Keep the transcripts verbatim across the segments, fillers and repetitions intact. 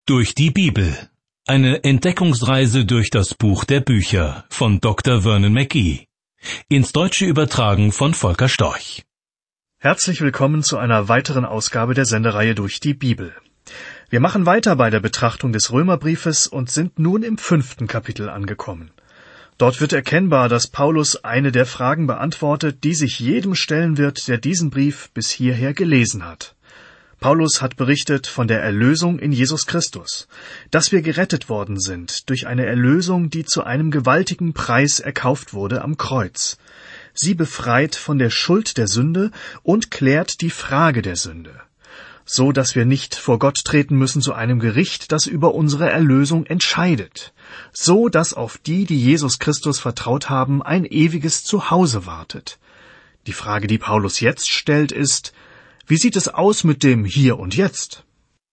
Durch die Bibel. Eine Entdeckungsreise durch das Buch der Bücher von Doktor Vernon McGee. Ins Deutsche übertragen von Volker Storch. Herzlich willkommen zu einer weiteren Ausgabe der Sendereihe Durch die Bibel. Wir machen weiter bei der Betrachtung des Römerbriefes und sind nun im fünften Kapitel angekommen. Dort wird erkennbar, dass Paulus eine der Fragen beantwortet, die sich jedem stellen wird, der diesen Brief bis hierher gelesen hat. Paulus hat berichtet von der Erlösung in Jesus Christus, dass wir gerettet worden sind durch eine Erlösung, die zu einem gewaltigen Preis erkauft wurde am Kreuz. Sie befreit von der Schuld der Sünde und klärt die Frage der Sünde, so dass wir nicht vor Gott treten müssen zu einem Gericht, das über unsere Erlösung entscheidet, so dass auf die, die Jesus Christus vertraut haben, ein ewiges Zuhause wartet. Die Frage, die Paulus jetzt stellt, ist: Wie sieht es aus mit dem Hier und Jetzt?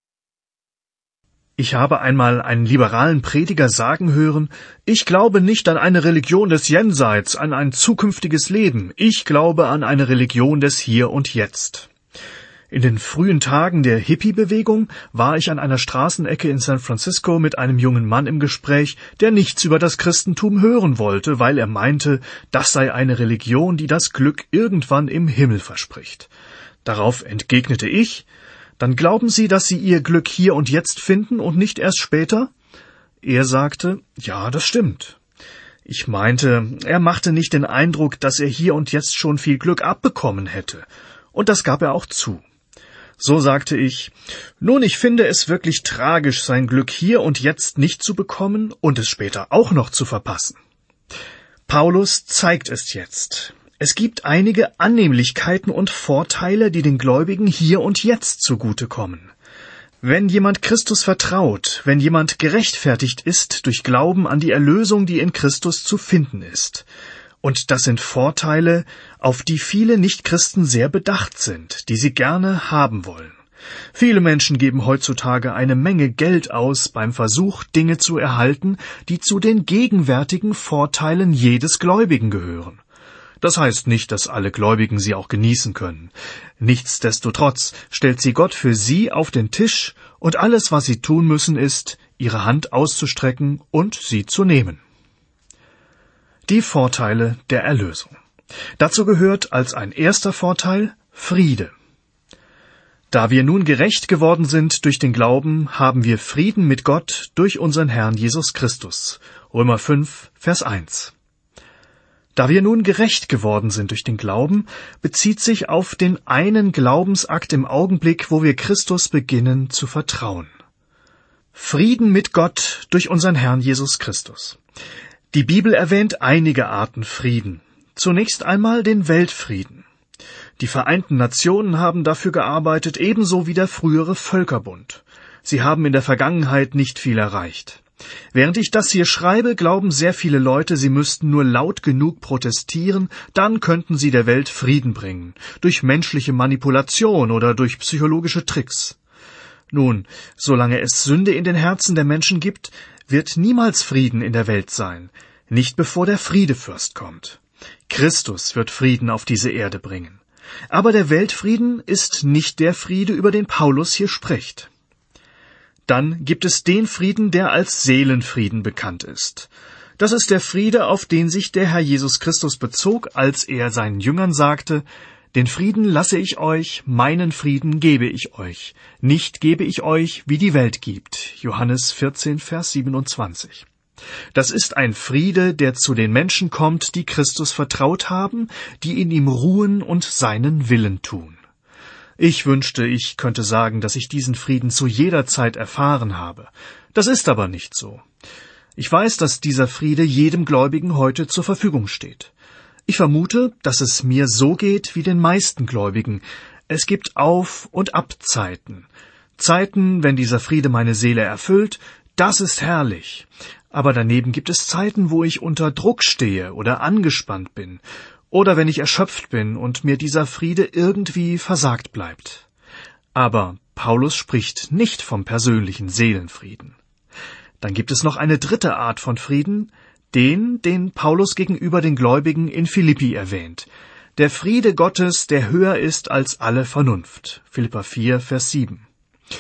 Ich habe einmal einen liberalen Prediger sagen hören: Ich glaube nicht an eine Religion des Jenseits, an ein zukünftiges Leben. Ich glaube an eine Religion des Hier und Jetzt. In den frühen Tagen der Hippie-Bewegung war ich an einer Straßenecke in San Francisco mit einem jungen Mann im Gespräch, der nichts über das Christentum hören wollte, weil er meinte, das sei eine Religion, die das Glück irgendwann im Himmel verspricht. Darauf entgegnete ich: Dann glauben Sie, dass Sie Ihr Glück hier und jetzt finden und nicht erst später? Er sagte: Ja, das stimmt. Ich meinte, er machte nicht den Eindruck, dass er hier und jetzt schon viel Glück abbekommen hätte. Und das gab er auch zu. So sagte ich: Nun, ich finde es wirklich tragisch, sein Glück hier und jetzt nicht zu bekommen und es später auch noch zu verpassen. Paulus zeigt es jetzt. Es gibt einige Annehmlichkeiten und Vorteile, die den Gläubigen hier und jetzt zugutekommen. Wenn jemand Christus vertraut, wenn jemand gerechtfertigt ist durch Glauben an die Erlösung, die in Christus zu finden ist. Und das sind Vorteile, auf die viele Nichtchristen sehr bedacht sind, die sie gerne haben wollen. Viele Menschen geben heutzutage eine Menge Geld aus beim Versuch, Dinge zu erhalten, die zu den gegenwärtigen Vorteilen jedes Gläubigen gehören. Das heißt nicht, dass alle Gläubigen sie auch genießen können. Nichtsdestotrotz stellt sie Gott für sie auf den Tisch, und alles, was sie tun müssen, ist, ihre Hand auszustrecken und sie zu nehmen. Die Vorteile der Erlösung. Dazu gehört als ein erster Vorteil Friede. Da wir nun gerecht geworden sind durch den Glauben, haben wir Frieden mit Gott durch unseren Herrn Jesus Christus. Römer fünf, Vers eins. Da wir nun gerecht geworden sind durch den Glauben, bezieht sich auf den einen Glaubensakt im Augenblick, wo wir Christus beginnen zu vertrauen. Frieden mit Gott durch unseren Herrn Jesus Christus. Die Bibel erwähnt einige Arten Frieden. Zunächst einmal den Weltfrieden. Die Vereinten Nationen haben dafür gearbeitet, ebenso wie der frühere Völkerbund. Sie haben in der Vergangenheit nicht viel erreicht. Während ich das hier schreibe, glauben sehr viele Leute, sie müssten nur laut genug protestieren, dann könnten sie der Welt Frieden bringen, durch menschliche Manipulation oder durch psychologische Tricks. Nun, solange es Sünde in den Herzen der Menschen gibt, wird niemals Frieden in der Welt sein, nicht bevor der Friedefürst kommt. Christus wird Frieden auf diese Erde bringen. Aber der Weltfrieden ist nicht der Friede, über den Paulus hier spricht. Dann gibt es den Frieden, der als Seelenfrieden bekannt ist. Das ist der Friede, auf den sich der Herr Jesus Christus bezog, als er seinen Jüngern sagte: Den Frieden lasse ich euch, meinen Frieden gebe ich euch. Nicht gebe ich euch, wie die Welt gibt. Johannes vierzehn, Vers siebenundzwanzig. Das ist ein Friede, der zu den Menschen kommt, die Christus vertraut haben, die in ihm ruhen und seinen Willen tun. Ich wünschte, ich könnte sagen, dass ich diesen Frieden zu jeder Zeit erfahren habe. Das ist aber nicht so. Ich weiß, dass dieser Friede jedem Gläubigen heute zur Verfügung steht. Ich vermute, dass es mir so geht wie den meisten Gläubigen. Es gibt Auf- und Abzeiten. Zeiten, wenn dieser Friede meine Seele erfüllt, das ist herrlich. Aber daneben gibt es Zeiten, wo ich unter Druck stehe oder angespannt bin. Oder wenn ich erschöpft bin und mir dieser Friede irgendwie versagt bleibt. Aber Paulus spricht nicht vom persönlichen Seelenfrieden. Dann gibt es noch eine dritte Art von Frieden, den, den Paulus gegenüber den Gläubigen in Philippi erwähnt. Der Friede Gottes, der höher ist als alle Vernunft. Philipper vier, Vers sieben.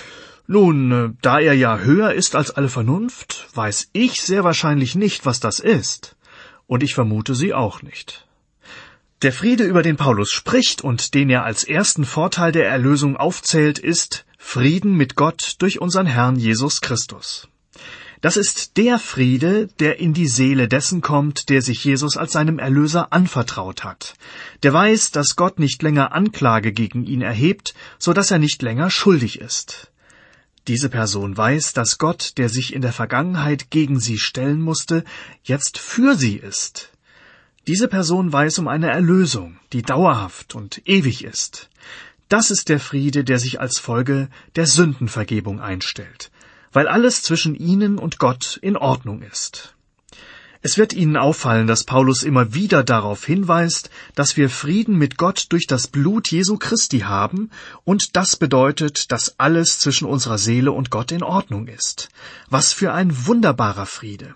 Nun, da er ja höher ist als alle Vernunft, weiß ich sehr wahrscheinlich nicht, was das ist. Und ich vermute Sie auch nicht. Der Friede, über den Paulus spricht und den er als ersten Vorteil der Erlösung aufzählt, ist Frieden mit Gott durch unseren Herrn Jesus Christus. Das ist der Friede, der in die Seele dessen kommt, der sich Jesus als seinem Erlöser anvertraut hat. Der weiß, dass Gott nicht länger Anklage gegen ihn erhebt, so dass er nicht länger schuldig ist. Diese Person weiß, dass Gott, der sich in der Vergangenheit gegen sie stellen musste, jetzt für sie ist. Diese Person weiß um eine Erlösung, die dauerhaft und ewig ist. Das ist der Friede, der sich als Folge der Sündenvergebung einstellt, weil alles zwischen ihnen und Gott in Ordnung ist. Es wird Ihnen auffallen, dass Paulus immer wieder darauf hinweist, dass wir Frieden mit Gott durch das Blut Jesu Christi haben, und das bedeutet, dass alles zwischen unserer Seele und Gott in Ordnung ist. Was für ein wunderbarer Friede!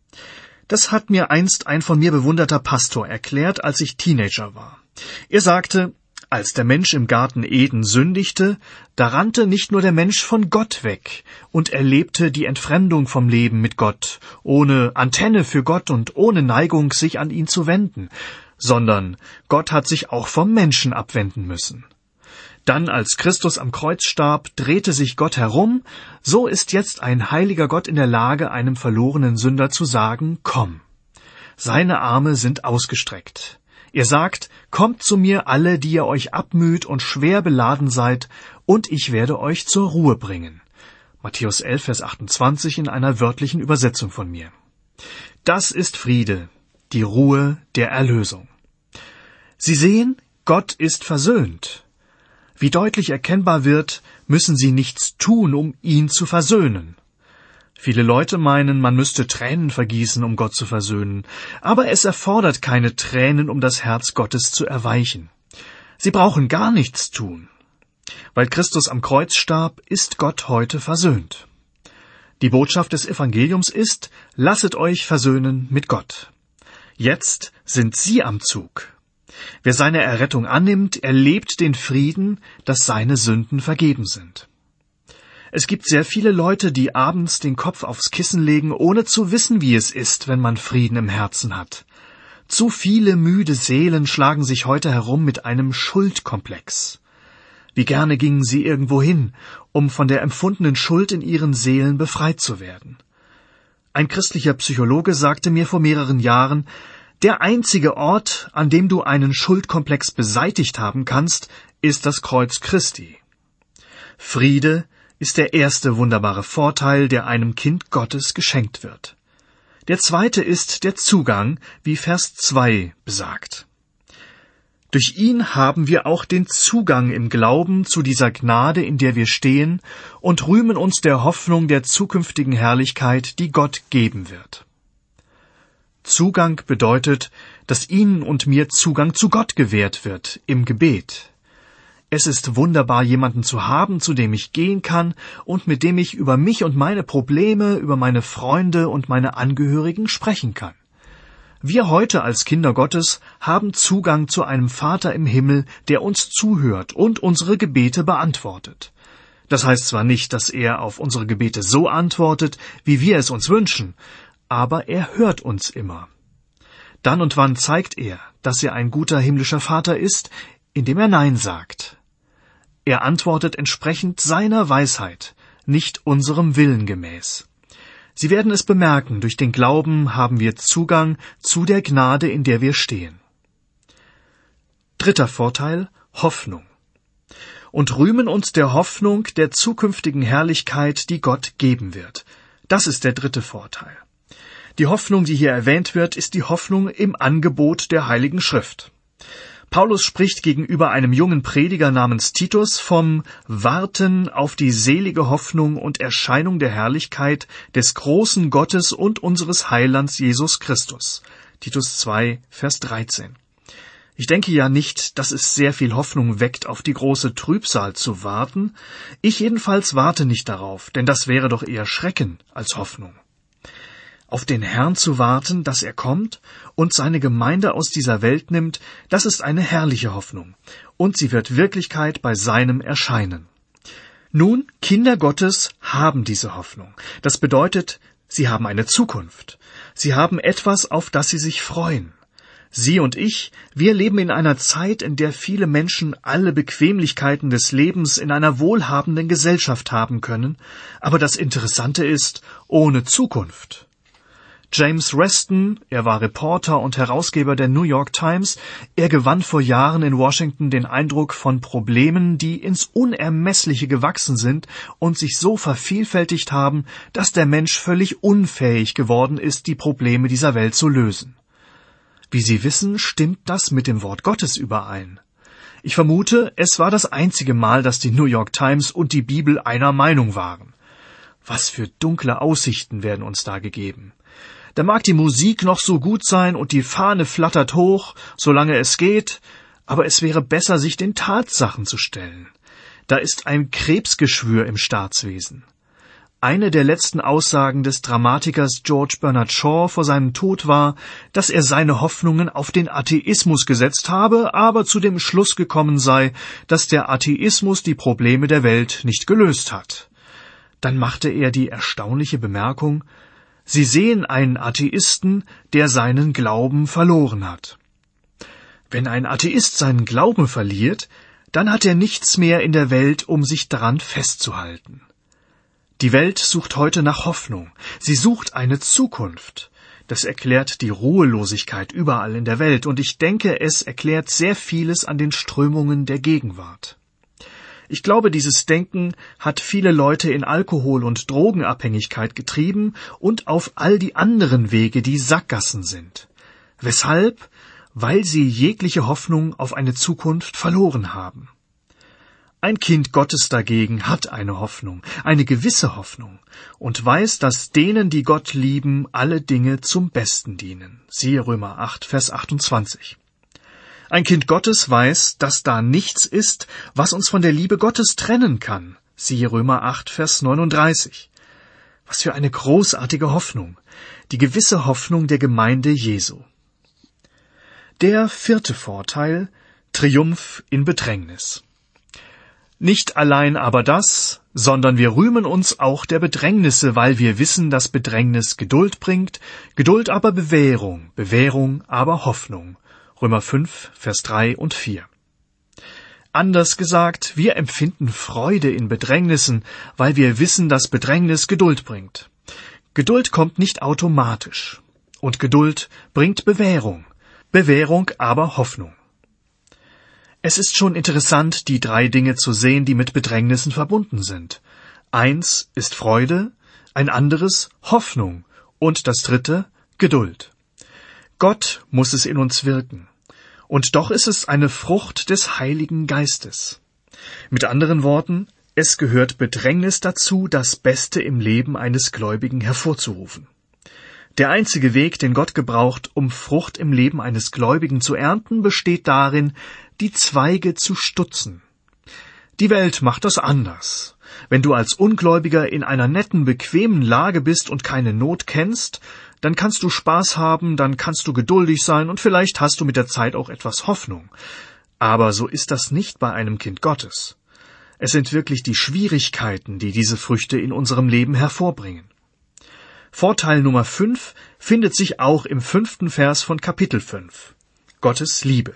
Das hat mir einst ein von mir bewunderter Pastor erklärt, als ich Teenager war. Er sagte, als der Mensch im Garten Eden sündigte, da rannte nicht nur der Mensch von Gott weg und erlebte die Entfremdung vom Leben mit Gott, ohne Antenne für Gott und ohne Neigung, sich an ihn zu wenden, sondern Gott hat sich auch vom Menschen abwenden müssen. Dann, als Christus am Kreuz starb, drehte sich Gott herum, so ist jetzt ein heiliger Gott in der Lage, einem verlorenen Sünder zu sagen, komm. Seine Arme sind ausgestreckt. Er sagt, kommt zu mir alle, die ihr euch abmüht und schwer beladen seid, und ich werde euch zur Ruhe bringen. Matthäus elf, Vers achtundzwanzig in einer wörtlichen Übersetzung von mir. Das ist Friede, die Ruhe der Erlösung. Sie sehen, Gott ist versöhnt. Wie deutlich erkennbar wird, müssen sie nichts tun, um ihn zu versöhnen. Viele Leute meinen, man müsste Tränen vergießen, um Gott zu versöhnen, aber es erfordert keine Tränen, um das Herz Gottes zu erweichen. Sie brauchen gar nichts tun. Weil Christus am Kreuz starb, ist Gott heute versöhnt. Die Botschaft des Evangeliums ist, lasset euch versöhnen mit Gott. Jetzt sind Sie am Zug. Wer seine Errettung annimmt, erlebt den Frieden, dass seine Sünden vergeben sind. Es gibt sehr viele Leute, die abends den Kopf aufs Kissen legen, ohne zu wissen, wie es ist, wenn man Frieden im Herzen hat. Zu viele müde Seelen schlagen sich heute herum mit einem Schuldkomplex. Wie gerne gingen sie irgendwo hin, um von der empfundenen Schuld in ihren Seelen befreit zu werden. Ein christlicher Psychologe sagte mir vor mehreren Jahren, der einzige Ort, an dem du einen Schuldkomplex beseitigt haben kannst, ist das Kreuz Christi. Friede ist der erste wunderbare Vorteil, der einem Kind Gottes geschenkt wird. Der zweite ist der Zugang, wie Vers zwei besagt. Durch ihn haben wir auch den Zugang im Glauben zu dieser Gnade, in der wir stehen, und rühmen uns der Hoffnung der zukünftigen Herrlichkeit, die Gott geben wird. Zugang bedeutet, dass Ihnen und mir Zugang zu Gott gewährt wird im Gebet. Es ist wunderbar, jemanden zu haben, zu dem ich gehen kann und mit dem ich über mich und meine Probleme, über meine Freunde und meine Angehörigen sprechen kann. Wir heute als Kinder Gottes haben Zugang zu einem Vater im Himmel, der uns zuhört und unsere Gebete beantwortet. Das heißt zwar nicht, dass er auf unsere Gebete so antwortet, wie wir es uns wünschen, aber er hört uns immer. Dann und wann zeigt er, dass er ein guter himmlischer Vater ist, indem er Nein sagt. Er antwortet entsprechend seiner Weisheit, nicht unserem Willen gemäß. Sie werden es bemerken, durch den Glauben haben wir Zugang zu der Gnade, in der wir stehen. Dritter Vorteil, Hoffnung. Und rühmen uns der Hoffnung der zukünftigen Herrlichkeit, die Gott geben wird. Das ist der dritte Vorteil. Die Hoffnung, die hier erwähnt wird, ist die Hoffnung im Angebot der Heiligen Schrift. Paulus spricht gegenüber einem jungen Prediger namens Titus vom Warten auf die selige Hoffnung und Erscheinung der Herrlichkeit des großen Gottes und unseres Heilands Jesus Christus. Titus zwei, Vers dreizehn. Ich denke ja nicht, dass es sehr viel Hoffnung weckt, auf die große Trübsal zu warten. Ich jedenfalls warte nicht darauf, denn das wäre doch eher Schrecken als Hoffnung. Auf den Herrn zu warten, dass er kommt und seine Gemeinde aus dieser Welt nimmt, das ist eine herrliche Hoffnung, und sie wird Wirklichkeit bei seinem Erscheinen. Nun, Kinder Gottes haben diese Hoffnung. Das bedeutet, sie haben eine Zukunft. Sie haben etwas, auf das sie sich freuen. Sie und ich, wir leben in einer Zeit, in der viele Menschen alle Bequemlichkeiten des Lebens in einer wohlhabenden Gesellschaft haben können, aber das Interessante ist, ohne Zukunft. James Reston, er war Reporter und Herausgeber der New York Times, er gewann vor Jahren in Washington den Eindruck von Problemen, die ins Unermessliche gewachsen sind und sich so vervielfältigt haben, dass der Mensch völlig unfähig geworden ist, die Probleme dieser Welt zu lösen. Wie Sie wissen, stimmt das mit dem Wort Gottes überein. Ich vermute, es war das einzige Mal, dass die New York Times und die Bibel einer Meinung waren. Was für dunkle Aussichten werden uns da gegeben. Da mag die Musik noch so gut sein und die Fahne flattert hoch, solange es geht, aber es wäre besser, sich den Tatsachen zu stellen. Da ist ein Krebsgeschwür im Staatswesen. Eine der letzten Aussagen des Dramatikers George Bernard Shaw vor seinem Tod war, dass er seine Hoffnungen auf den Atheismus gesetzt habe, aber zu dem Schluss gekommen sei, dass der Atheismus die Probleme der Welt nicht gelöst hat. Dann machte er die erstaunliche Bemerkung: Sie sehen einen Atheisten, der seinen Glauben verloren hat. Wenn ein Atheist seinen Glauben verliert, dann hat er nichts mehr in der Welt, um sich daran festzuhalten. Die Welt sucht heute nach Hoffnung. Sie sucht eine Zukunft. Das erklärt die Ruhelosigkeit überall in der Welt, und ich denke, es erklärt sehr vieles an den Strömungen der Gegenwart. Ich glaube, dieses Denken hat viele Leute in Alkohol- und Drogenabhängigkeit getrieben und auf all die anderen Wege, die Sackgassen sind. Weshalb? Weil sie jegliche Hoffnung auf eine Zukunft verloren haben. Ein Kind Gottes dagegen hat eine Hoffnung, eine gewisse Hoffnung, und weiß, dass denen, die Gott lieben, alle Dinge zum Besten dienen. Siehe Römer acht, Vers achtundzwanzig. Ein Kind Gottes weiß, dass da nichts ist, was uns von der Liebe Gottes trennen kann. Siehe Römer acht, Vers neununddreißig. Was für eine großartige Hoffnung. Die gewisse Hoffnung der Gemeinde Jesu. Der vierte Vorteil: Triumph in Bedrängnis. Nicht allein aber das, sondern wir rühmen uns auch der Bedrängnisse, weil wir wissen, dass Bedrängnis Geduld bringt, Geduld aber Bewährung, Bewährung aber Hoffnung. Römer fünf, Vers drei und vier. Anders gesagt, wir empfinden Freude in Bedrängnissen, weil wir wissen, dass Bedrängnis Geduld bringt. Geduld kommt nicht automatisch. Und Geduld bringt Bewährung, Bewährung aber Hoffnung. Es ist schon interessant, die drei Dinge zu sehen, die mit Bedrängnissen verbunden sind. Eins ist Freude, ein anderes Hoffnung und das dritte Geduld. Gott muss es in uns wirken. Und doch ist es eine Frucht des Heiligen Geistes. Mit anderen Worten, es gehört Bedrängnis dazu, das Beste im Leben eines Gläubigen hervorzurufen. Der einzige Weg, den Gott gebraucht, um Frucht im Leben eines Gläubigen zu ernten, besteht darin, die Zweige zu stutzen. Die Welt macht das anders. Wenn du als Ungläubiger in einer netten, bequemen Lage bist und keine Not kennst, dann kannst du Spaß haben, dann kannst du geduldig sein und vielleicht hast du mit der Zeit auch etwas Hoffnung. Aber so ist das nicht bei einem Kind Gottes. Es sind wirklich die Schwierigkeiten, die diese Früchte in unserem Leben hervorbringen. Vorteil Nummer fünf findet sich auch im fünften Vers von Kapitel fünf. Gottes Liebe.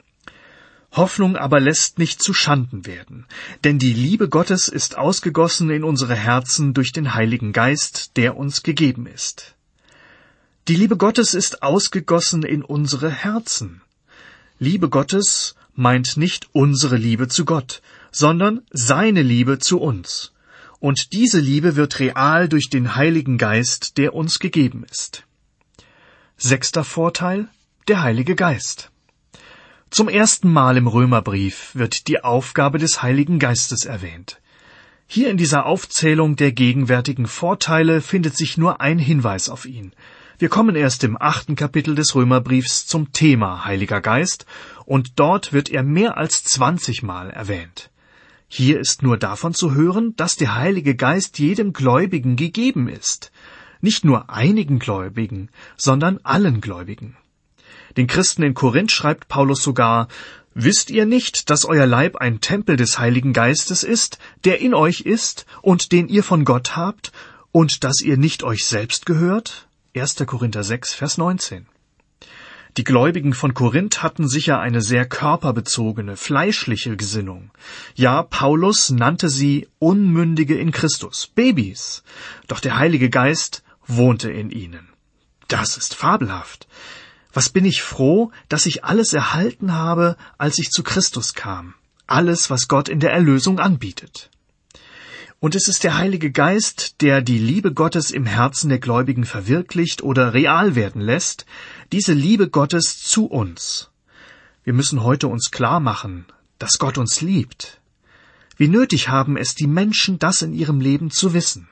Hoffnung aber lässt nicht zu Schanden werden, denn die Liebe Gottes ist ausgegossen in unsere Herzen durch den Heiligen Geist, der uns gegeben ist. Die Liebe Gottes ist ausgegossen in unsere Herzen. Liebe Gottes meint nicht unsere Liebe zu Gott, sondern seine Liebe zu uns. Und diese Liebe wird real durch den Heiligen Geist, der uns gegeben ist. Sechster Vorteil: der Heilige Geist. Zum ersten Mal im Römerbrief wird die Aufgabe des Heiligen Geistes erwähnt. Hier in dieser Aufzählung der gegenwärtigen Vorteile findet sich nur ein Hinweis auf ihn. Wir kommen erst im achten Kapitel des Römerbriefs zum Thema Heiliger Geist, und dort wird er mehr als zwanzig Mal erwähnt. Hier ist nur davon zu hören, dass der Heilige Geist jedem Gläubigen gegeben ist. Nicht nur einigen Gläubigen, sondern allen Gläubigen. Den Christen in Korinth schreibt Paulus sogar: Wisst ihr nicht, dass euer Leib ein Tempel des Heiligen Geistes ist, der in euch ist und den ihr von Gott habt, und dass ihr nicht euch selbst gehört? erster Korinther sechs, Vers neunzehn. Die Gläubigen von Korinth hatten sicher eine sehr körperbezogene, fleischliche Gesinnung. Ja, Paulus nannte sie Unmündige in Christus, Babys. Doch der Heilige Geist wohnte in ihnen. Das ist fabelhaft. Was bin ich froh, dass ich alles erhalten habe, als ich zu Christus kam. Alles, was Gott in der Erlösung anbietet. Und es ist der Heilige Geist, der die Liebe Gottes im Herzen der Gläubigen verwirklicht oder real werden lässt, diese Liebe Gottes zu uns. Wir müssen heute uns klar machen, dass Gott uns liebt. Wie nötig haben es die Menschen, das in ihrem Leben zu wissen.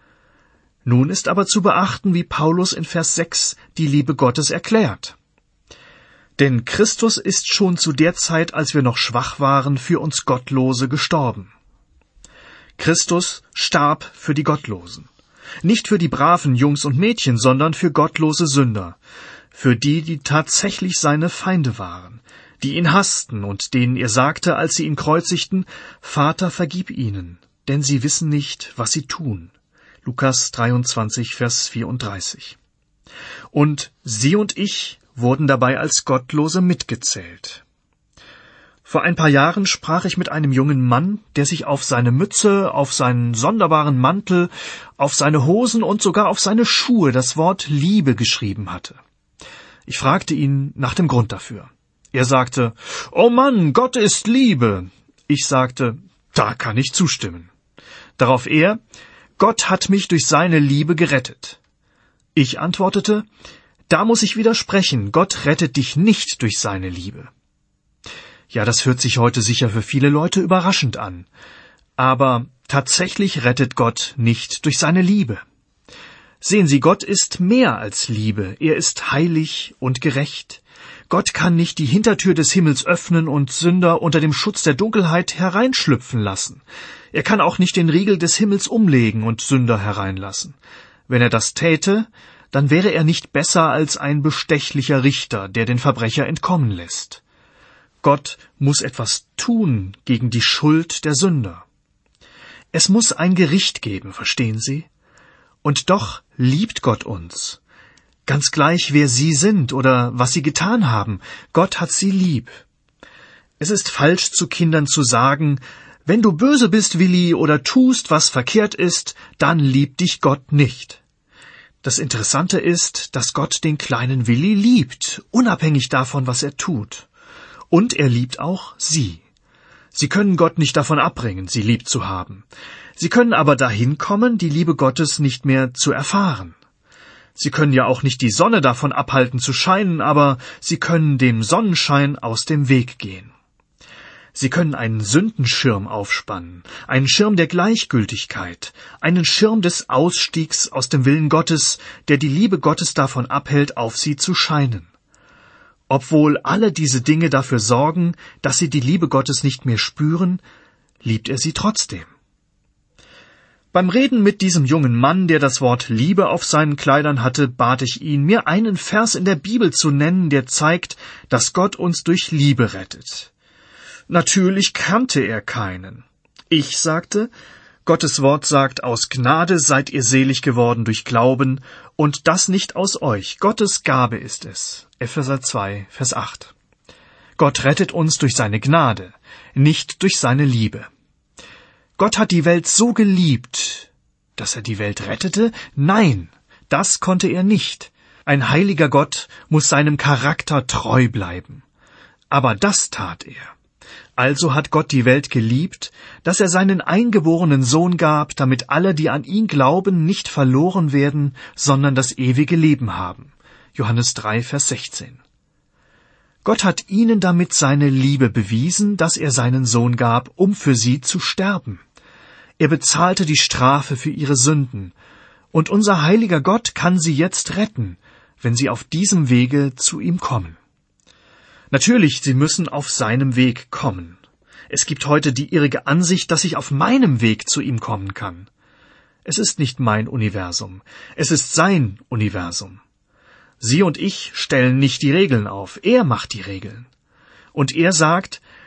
Nun ist aber zu beachten, wie Paulus in Vers sechs die Liebe Gottes erklärt. Denn Christus ist schon zu der Zeit, als wir noch schwach waren, für uns Gottlose gestorben. Christus starb für die Gottlosen. Nicht für die braven Jungs und Mädchen, sondern für gottlose Sünder. Für die, die tatsächlich seine Feinde waren, die ihn hassten und denen er sagte, als sie ihn kreuzigten, Vater, vergib ihnen, denn sie wissen nicht, was sie tun. Lukas dreiundzwanzig, Vers vierunddreißig. Und sie und ich wurden dabei als Gottlose mitgezählt. Vor ein paar Jahren sprach ich mit einem jungen Mann, der sich auf seine Mütze, auf seinen sonderbaren Mantel, auf seine Hosen und sogar auf seine Schuhe das Wort Liebe geschrieben hatte. Ich fragte ihn nach dem Grund dafür. Er sagte, »Oh Mann, Gott ist Liebe!« Ich sagte, »Da kann ich zustimmen.« Darauf er, »Gott hat mich durch seine Liebe gerettet.« Ich antwortete, »Da muss ich widersprechen, Gott rettet dich nicht durch seine Liebe.« Ja, das hört sich heute sicher für viele Leute überraschend an. Aber tatsächlich rettet Gott nicht durch seine Liebe. Sehen Sie, Gott ist mehr als Liebe. Er ist heilig und gerecht. Gott kann nicht die Hintertür des Himmels öffnen und Sünder unter dem Schutz der Dunkelheit hereinschlüpfen lassen. Er kann auch nicht den Riegel des Himmels umlegen und Sünder hereinlassen. Wenn er das täte, dann wäre er nicht besser als ein bestechlicher Richter, der den Verbrecher entkommen lässt. Gott muss etwas tun gegen die Schuld der Sünder. Es muss ein Gericht geben, verstehen Sie? Und doch liebt Gott uns. Ganz gleich, wer Sie sind oder was Sie getan haben, Gott hat Sie lieb. Es ist falsch, zu Kindern zu sagen, wenn du böse bist, Willi, oder tust, was verkehrt ist, dann liebt dich Gott nicht. Das Interessante ist, dass Gott den kleinen Willi liebt, unabhängig davon, was er tut. Und er liebt auch Sie. Sie können Gott nicht davon abbringen, Sie lieb zu haben. Sie können aber dahin kommen, die Liebe Gottes nicht mehr zu erfahren. Sie können ja auch nicht die Sonne davon abhalten zu scheinen, aber Sie können dem Sonnenschein aus dem Weg gehen. Sie können einen Sündenschirm aufspannen, einen Schirm der Gleichgültigkeit, einen Schirm des Ausstiegs aus dem Willen Gottes, der die Liebe Gottes davon abhält, auf Sie zu scheinen. Obwohl alle diese Dinge dafür sorgen, dass Sie die Liebe Gottes nicht mehr spüren, liebt er Sie trotzdem. Beim Reden mit diesem jungen Mann, der das Wort Liebe auf seinen Kleidern hatte, bat ich ihn, mir einen Vers in der Bibel zu nennen, der zeigt, dass Gott uns durch Liebe rettet. Natürlich kannte er keinen. Ich sagte, Gottes Wort sagt, aus Gnade seid ihr selig geworden durch Glauben, und das nicht aus euch. Gottes Gabe ist es. Epheser zwei, Vers acht. Gott rettet uns durch seine Gnade, nicht durch seine Liebe. Gott hat die Welt so geliebt, dass er die Welt rettete? Nein, das konnte er nicht. Ein heiliger Gott muss seinem Charakter treu bleiben. Aber das tat er. Also hat Gott die Welt geliebt, dass er seinen eingeborenen Sohn gab, damit alle, die an ihn glauben, nicht verloren werden, sondern das ewige Leben haben. Johannes drei, Vers sechzehn. Gott hat ihnen damit seine Liebe bewiesen, dass er seinen Sohn gab, um für sie zu sterben. Er bezahlte die Strafe für ihre Sünden, und unser heiliger Gott kann sie jetzt retten, wenn sie auf diesem Wege zu ihm kommen. Natürlich, sie müssen auf seinem Weg kommen. Es gibt heute die irrige Ansicht, dass ich auf meinem Weg zu ihm kommen kann. Es ist nicht mein Universum, es ist sein Universum. Sie und ich stellen nicht die Regeln auf, er macht die Regeln. Und er sagt,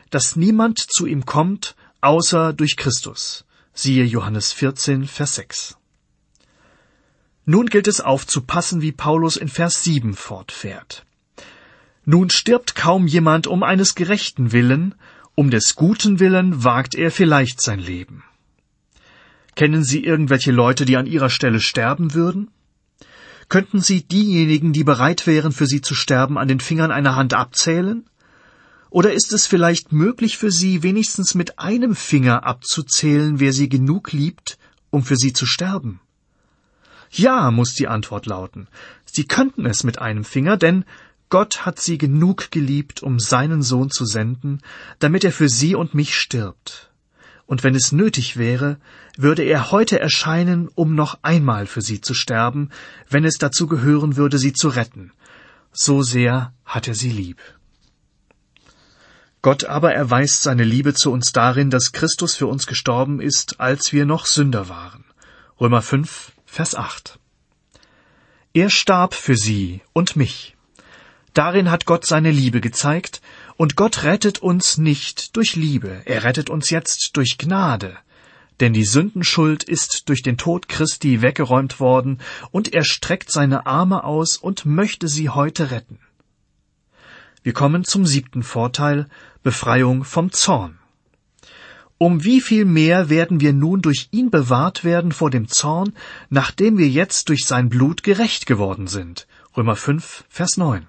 dass niemand zu ihm kommt, außer durch Christus. Siehe Johannes vierzehn, Vers sechs. Nun gilt es aufzupassen, wie Paulus in Vers sieben fortfährt. Nun stirbt kaum jemand um eines Gerechten willen, um des Guten willen wagt er vielleicht sein Leben. Kennen Sie irgendwelche Leute, die an Ihrer Stelle sterben würden? Könnten Sie diejenigen, die bereit wären, für Sie zu sterben, an den Fingern einer Hand abzählen? Oder ist es vielleicht möglich für Sie, wenigstens mit einem Finger abzuzählen, wer Sie genug liebt, um für Sie zu sterben? Ja, muss die Antwort lauten. Sie könnten es mit einem Finger, denn Gott hat Sie genug geliebt, um seinen Sohn zu senden, damit er für Sie und mich stirbt. Und wenn es nötig wäre, würde er heute erscheinen, um noch einmal für Sie zu sterben, wenn es dazu gehören würde, Sie zu retten. So sehr hat er Sie lieb. Gott aber erweist seine Liebe zu uns darin, dass Christus für uns gestorben ist, als wir noch Sünder waren. Römer fünf, Vers acht. Er starb für Sie und mich. Darin hat Gott seine Liebe gezeigt, und Gott rettet uns nicht durch Liebe, er rettet uns jetzt durch Gnade. Denn die Sündenschuld ist durch den Tod Christi weggeräumt worden, und er streckt seine Arme aus und möchte sie heute retten. Wir kommen zum siebten Vorteil, Befreiung vom Zorn. Um wie viel mehr werden wir nun durch ihn bewahrt werden vor dem Zorn, nachdem wir jetzt durch sein Blut gerecht geworden sind? Römer fünf, Vers neun.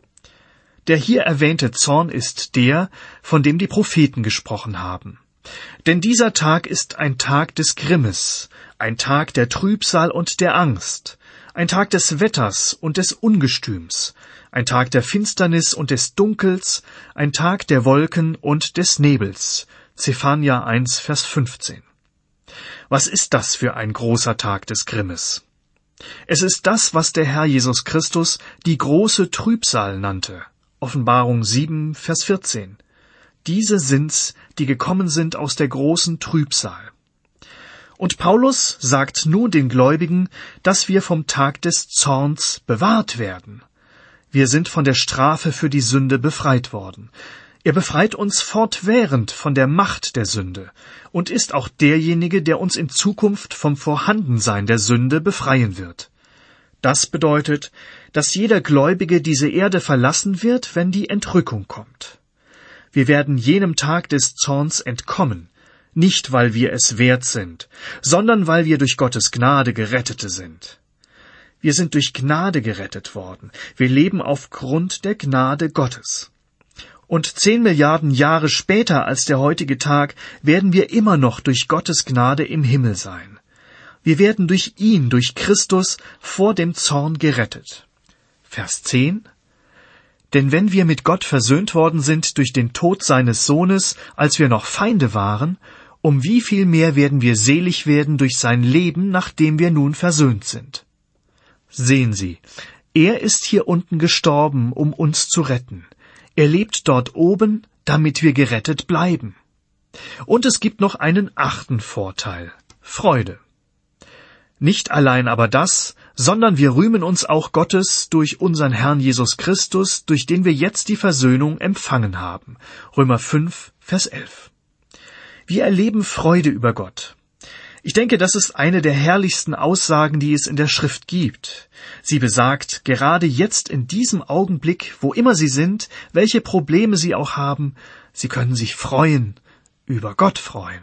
Der hier erwähnte Zorn ist der, von dem die Propheten gesprochen haben. Denn dieser Tag ist ein Tag des Grimmes, ein Tag der Trübsal und der Angst, ein Tag des Wetters und des Ungestüms, ein Tag der Finsternis und des Dunkels, ein Tag der Wolken und des Nebels. Zephania eins, Vers fünfzehn. Was ist das für ein großer Tag des Grimmes? Es ist das, was der Herr Jesus Christus die große Trübsal nannte. Offenbarung sieben, Vers vierzehn. Diese sind's, die gekommen sind aus der großen Trübsal. Und Paulus sagt nun den Gläubigen, dass wir vom Tag des Zorns bewahrt werden. Wir sind von der Strafe für die Sünde befreit worden. Er befreit uns fortwährend von der Macht der Sünde und ist auch derjenige, der uns in Zukunft vom Vorhandensein der Sünde befreien wird. Das bedeutet, dass jeder Gläubige diese Erde verlassen wird, wenn die Entrückung kommt. Wir werden jenem Tag des Zorns entkommen, nicht weil wir es wert sind, sondern weil wir durch Gottes Gnade Gerettete sind. Wir sind durch Gnade gerettet worden. Wir leben aufgrund der Gnade Gottes. Und zehn Milliarden Jahre später als der heutige Tag werden wir immer noch durch Gottes Gnade im Himmel sein. Wir werden durch ihn, durch Christus, vor dem Zorn gerettet. Vers zehn. Denn wenn wir mit Gott versöhnt worden sind durch den Tod seines Sohnes, als wir noch Feinde waren, um wie viel mehr werden wir selig werden durch sein Leben, nachdem wir nun versöhnt sind. Sehen Sie, er ist hier unten gestorben, um uns zu retten. Er lebt dort oben, damit wir gerettet bleiben. Und es gibt noch einen achten Vorteil: Freude. Nicht allein aber das, sondern wir rühmen uns auch Gottes durch unseren Herrn Jesus Christus, durch den wir jetzt die Versöhnung empfangen haben. Römer fünf, Vers elf. Wir erleben Freude über Gott. Ich denke, das ist eine der herrlichsten Aussagen, die es in der Schrift gibt. Sie besagt, gerade jetzt in diesem Augenblick, wo immer Sie sind, welche Probleme Sie auch haben, Sie können sich freuen, über Gott freuen.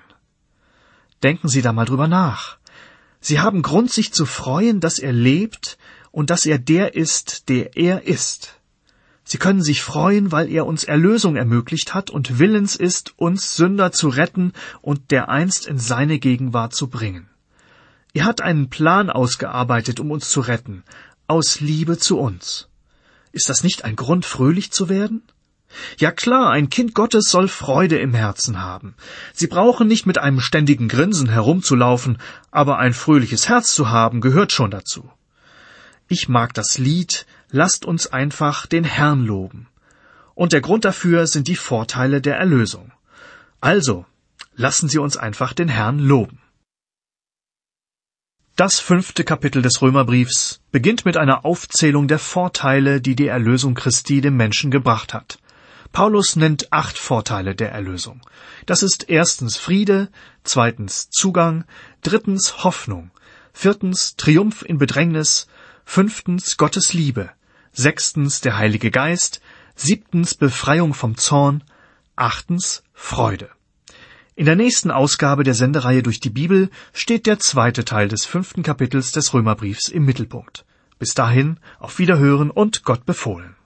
Denken Sie da mal drüber nach. Sie haben Grund, sich zu freuen, dass er lebt und dass er der ist, der er ist. Sie können sich freuen, weil er uns Erlösung ermöglicht hat und willens ist, uns Sünder zu retten und dereinst in seine Gegenwart zu bringen. Er hat einen Plan ausgearbeitet, um uns zu retten, aus Liebe zu uns. Ist das nicht ein Grund, fröhlich zu werden? Ja klar, ein Kind Gottes soll Freude im Herzen haben. Sie brauchen nicht mit einem ständigen Grinsen herumzulaufen, aber ein fröhliches Herz zu haben, gehört schon dazu. Ich mag das Lied »Lasst uns einfach den Herrn loben«. Und der Grund dafür sind die Vorteile der Erlösung. Also, lassen Sie uns einfach den Herrn loben. Das fünfte Kapitel des Römerbriefs beginnt mit einer Aufzählung der Vorteile, die die Erlösung Christi dem Menschen gebracht hat. Paulus nennt acht Vorteile der Erlösung. Das ist erstens Friede, zweitens Zugang, drittens Hoffnung, viertens Triumph in Bedrängnis, fünftens Gottes Liebe, sechstens der Heilige Geist, siebtens Befreiung vom Zorn, achtens Freude. In der nächsten Ausgabe der Sendereihe durch die Bibel steht der zweite Teil des fünften Kapitels des Römerbriefs im Mittelpunkt. Bis dahin, auf Wiederhören und Gott befohlen.